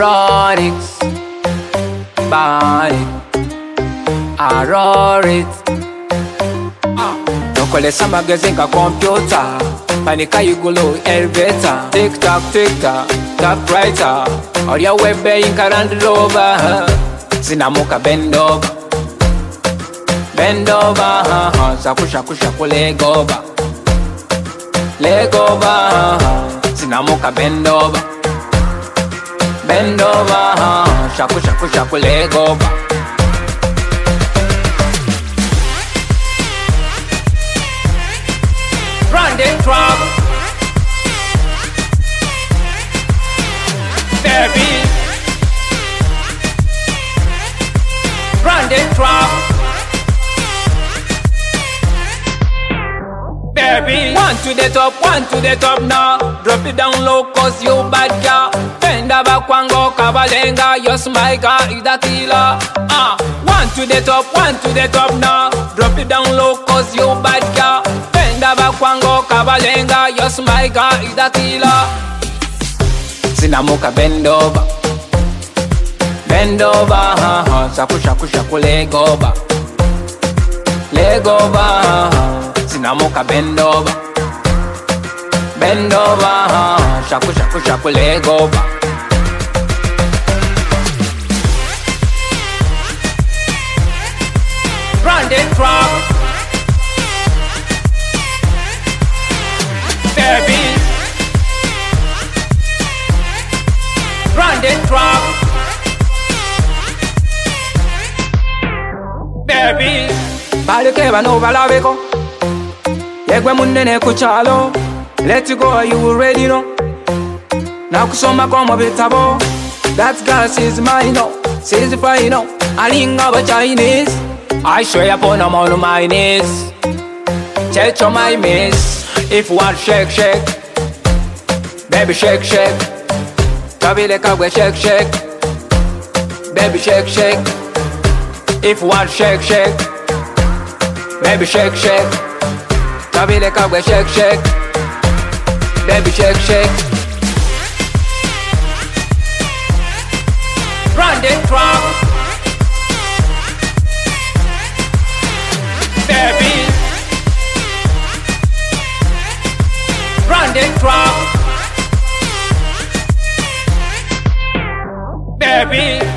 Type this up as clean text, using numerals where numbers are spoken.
Ronix, Body, I roll it. Nokolesa magazine ka computer, panika yugulu elevator. Tick tock, typewriter. Or your web in Land Rover. Sinamuka bend over, sakusha leg over, Sinamuka bend over, shaku leg over. Running trouble, baby. Running trouble, baby. One to the top now. Drop it down low cause you bad girl. Penda bakwango kabalenga. Your smile girl is the killer. One to the top now. Drop it down low cause you bad girl. Penda bakwango kabalenga. Your smile girl is the killer. Sinamuka bend over, shaku leg over, Sinamuka bend over, shaku leg over. Running trouble, baby. Running trouble, baby. Balike bano balabeko, yegwe munene kuchalo. Let you go, you already know. Nakusoma komo bitabo. That girl says mine, no. Says if I know. Alinga ba Chinese. I swear upon all my knees. Check on my miss. If you want shake, baby shake. Kabile kagwe shake, baby shake. If you want shake, baby shake. Kabile kagwe shake, baby shake. Running trouble, baby. Running trouble, baby.